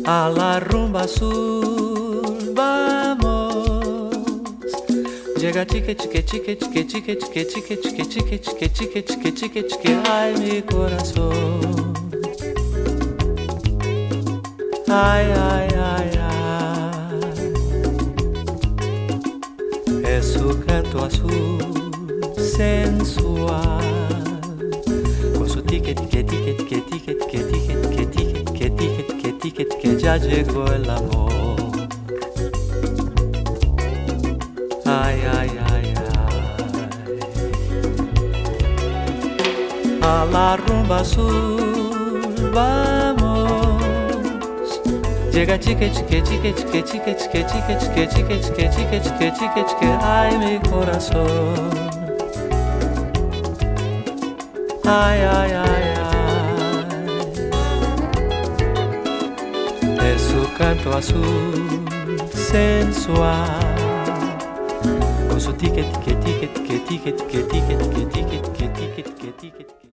A la rumba azul vamos. Llega chique, chique, chique, chique, chique, chique, chique, chique, chique, chique, chique, chique, chique, chique, ay mi corazón. Ay, ay, ay, ay. Es su canto azul sensual, con su ticket, ticket, ticket, ticket, ticket, ticket, ticket, ticket, ticket, ticket, ticket, que ya llegó el amor. Ay, ay, ay, ay. A la rumba azul vamos. Llega chique, chique, chique, chique, chique, chique, chique, chique, chique, chique, chique, chique, chique, chique, ay mi corazón. Ay, ay, ay, ay. Es su canto azul sensual, con su ticket, ticket, ticket, ticket, ticket, ticket, ticket, ticket, ticket, ticket, ticket.